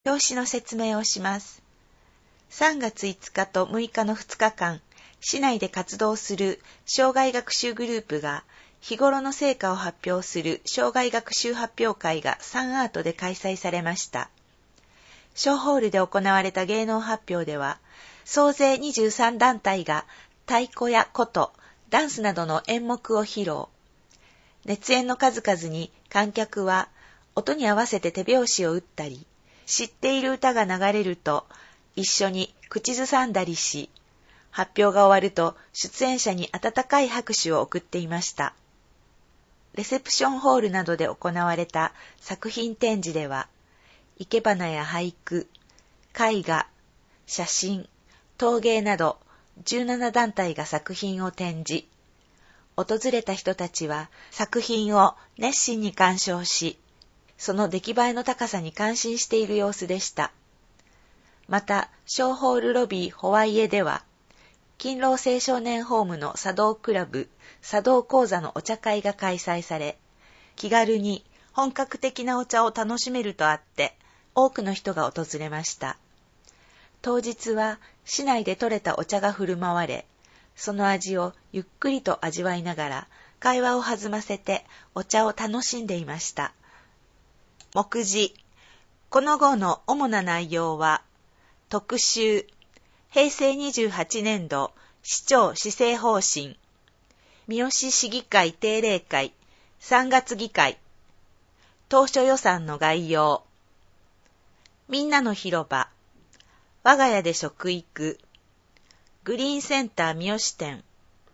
表紙の説明をします。3月5日と6日の2日間、市内で活動する障害学習グループが日頃の成果を発表する障害学習発表会がサンアートで開催されました。小ホールで行われた芸能発表では、総勢23団体が太鼓や琴、ダンスなどの演目を披露。熱演の数々に観客は音に合わせて手拍子を打ったり、知っている歌が流れると一緒に口ずさんだりし、発表が終わると出演者に温かい拍手を送っていました。レセプションホールなどで行われた作品展示では、生け花や俳句、絵画、写真、陶芸など17団体が作品を展示。訪れた人たちは作品を熱心に鑑賞し、その出来栄えの高さに感心している様子でした。また、小ホールロビーホワイエでは、勤労青少年ホームの茶道クラブ、茶道講座のお茶会が開催され、気軽に本格的なお茶を楽しめるとあって、多くの人が訪れました。当日は市内で採れたお茶が振る舞われ、その味をゆっくりと味わいながら、会話を弾ませてお茶を楽しんでいました。目次。この号の主な内容は、特集、平成28年度市長施政方針、三好市議会定例会、3月議会、当初予算の概要、みんなの広場、我が家で食育、グリーンセンター三好店、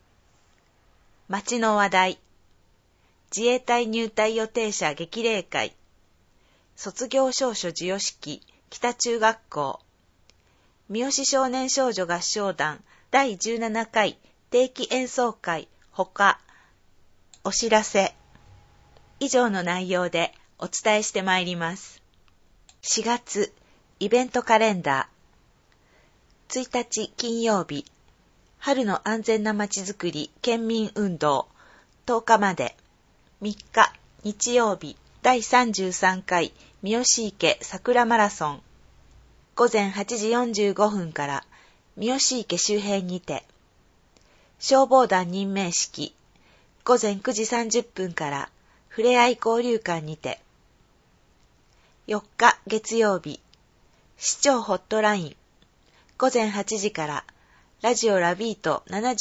町の話題、自衛隊入隊予定者激励会、卒業証書授与式北中学校、三好少年少女合唱団第17回定期演奏会ほか、お知らせ、以上の内容でお伝えしてまいります。4月、イベントカレンダー。1日金曜日、春の安全なまちづくり県民運動、10日まで。3日、日曜日、第33回三好池桜マラソン。午前8時45分から三好池周辺にて。消防団任命式。午前9時30分からふれあい交流館にて。4日月曜日、市長ホットライン。午前8時からラジオラビート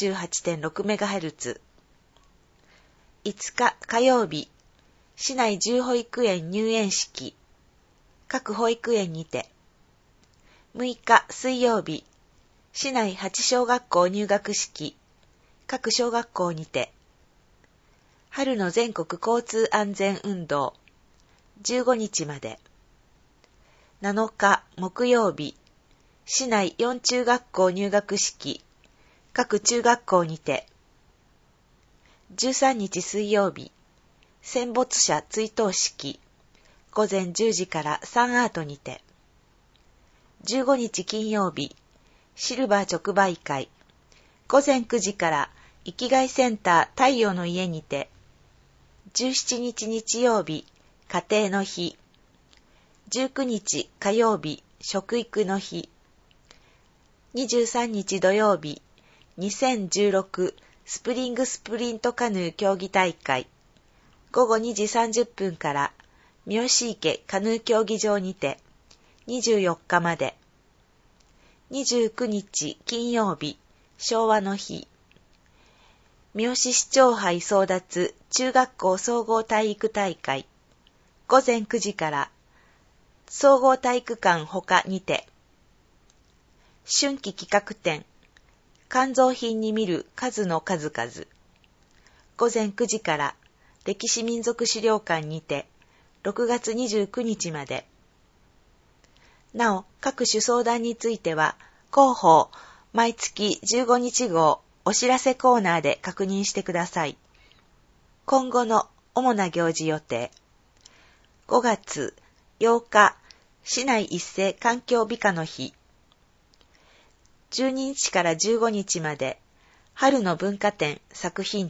78.6MHz。5日火曜日、市内10保育園入園式。各保育園にて。6日水曜日、市内8小学校入学式。各小学校にて。春の全国交通安全運動。15日まで。7日木曜日、市内4中学校入学式。各中学校にて。13日水曜日、戦没者追悼式。午前10時からサンアートにて。15日金曜日、シルバー直売会。午前9時から生きがいセンター太陽の家にて。17日日曜日、家庭の日。19日火曜日、食育の日。23日土曜日、2016スプリングスプリントカヌー競技大会。午後2時30分から三好池カヌー競技場にて。24日まで。29日金曜日、昭和の日。三好市長杯争奪中学校総合体育大会。午前9時から総合体育館ほかにて。春季企画展。肝臓品に見る数の数々。午前9時から歴史民族資料館にて。6月29日まで。なお、各種相談については、広報、毎月15日号、お知らせコーナーで確認してください。今後の主な行事予定。5月8日、市内一斉環境美化の日。12日から15日まで、春の文化展作品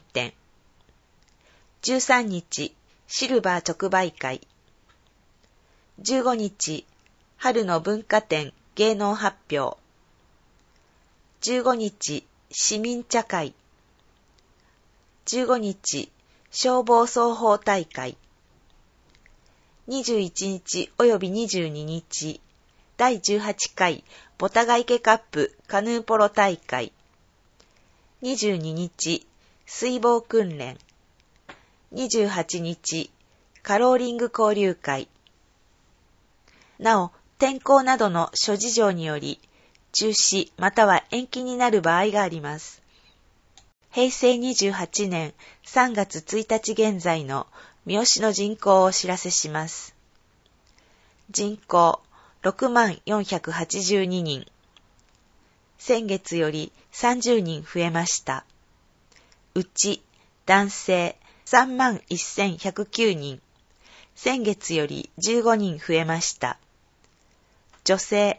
展。13日、シルバー直売会。15日、 春の文化展芸能発表。15日、市民茶会。15日、消防操法大会。21日及び22日、第18回ボタガ池カップカヌーポロ大会。22日、水防訓練。28日、カローリング交流会。なお、天候などの諸事情により、中止または延期になる場合があります。平成28年3月1日現在の三好の人口をお知らせします。人口6482人。先月より30人増えました。うち男性31109人。先月より15人増えました。女性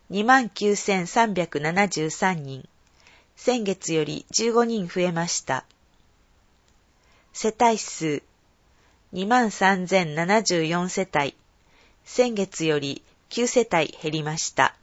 29373人。先月より15人増えました。世帯数23074世帯。先月より9世帯減りました。